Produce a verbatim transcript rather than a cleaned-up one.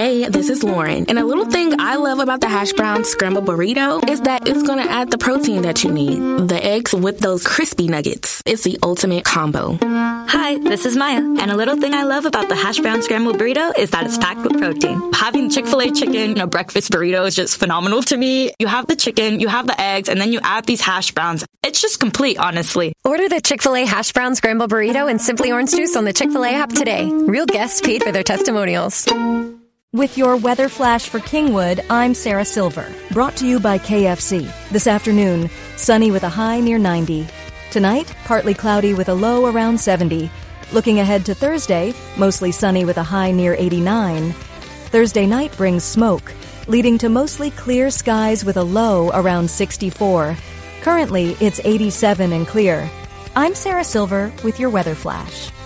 Hey, this is Lauren. And a little thing I love about the hash brown scrambled burrito is that it's going to add the protein that you need. The eggs with those crispy nuggets. It's the ultimate combo. Hi, this is Maya. And a little thing I love about the hash brown scrambled burrito is that it's packed with protein. Having Chick-fil-A chicken in a breakfast burrito is just phenomenal to me. You have the chicken, you have the eggs, and then you add these hash browns. It's just complete, honestly. Order the Chick-fil-A hash brown scrambled burrito and Simply Orange Juice on the Chick-fil-A app today. Real guests paid for their testimonials. With your weather flash for Kingwood, I'm Sarah Silver. Brought to you by K F C. This afternoon, sunny with a high near ninety. Tonight, partly cloudy with a low around seventy. Looking ahead to Thursday, mostly sunny with a high near eighty-nine. Thursday night brings smoke, leading to mostly clear skies with a low around sixty-four. Currently, it's eighty-seven and clear. I'm Sarah Silver with your weather flash.